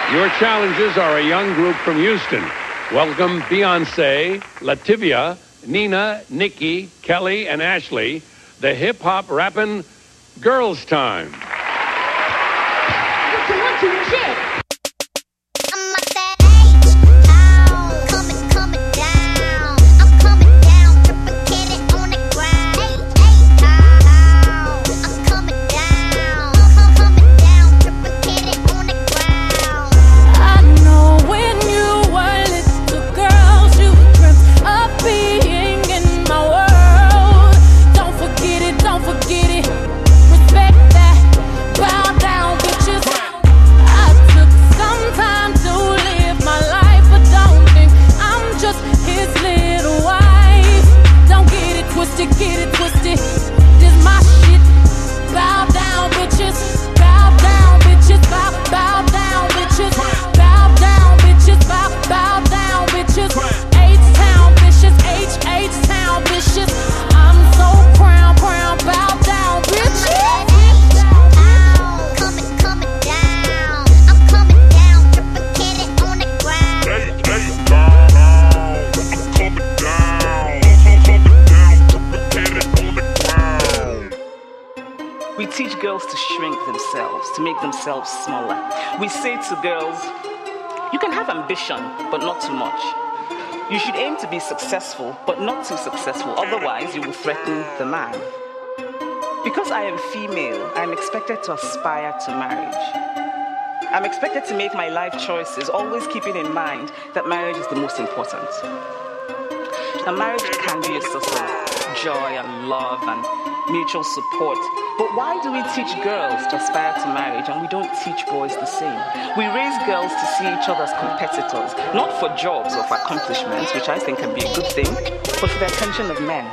Your challengers are a young group from Houston. Welcome Beyonce, Lativia, Nina, Nikki, Kelly, and Ashley, the hip-hop rapping Girls Time. We teach girls to shrink themselves, to make themselves smaller. We say to girls, you can have ambition, but not too much. You should aim to be successful, but not too successful, otherwise you will threaten the man. Because I am female, I'm expected to aspire to marriage. I'm expected to make my life choices, always keeping in mind that marriage is the most important. Now, marriage can be a source of joy and love and mutual support. But why do we teach girls to aspire to marriage and we don't teach boys the same? We raise girls to see each other as competitors, not for jobs or for accomplishments, which I think can be a good thing, but for the attention of men.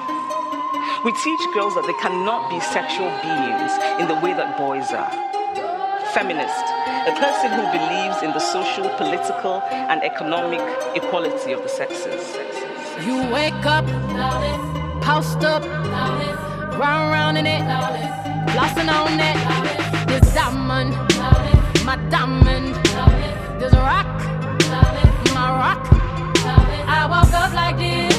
We teach girls that they cannot be sexual beings in the way that boys are. Feminist, a person who believes in the social, political, and economic equality of the sexes. You wake up, post up, round round in it, flossing on it. This diamond, my diamond. This rock, my rock. I woke up like this.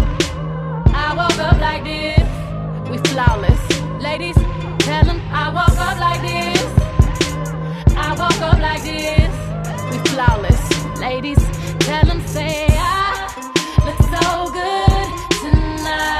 I woke up like this. We flawless, ladies. Tell them I woke up like this. I woke up like this. We flawless, ladies. Tell them say I look so good tonight.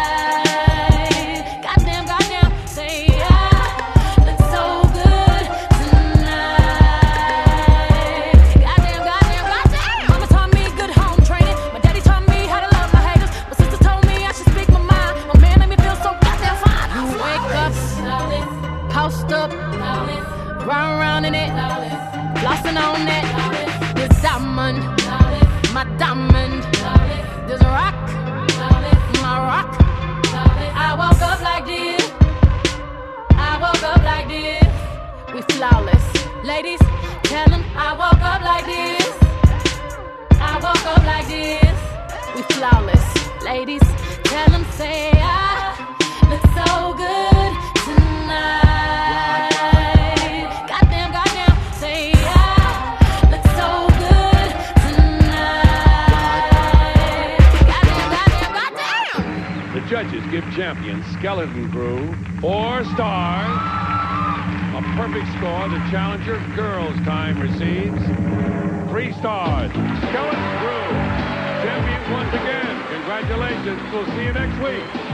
Round round in it, flossing on it. This diamond, my diamond. This rock, my rock. I woke up like this. I woke up like this. We flawless, ladies. Tell them I woke up like this. I woke up like this. We flawless, ladies. Tell them say I look so good tonight. Judges give champion Skeleton Crew 4 stars. A perfect score. The challenger Girls Time receives 3 stars. Skeleton Crew, champion once again. Congratulations. We'll see you next week.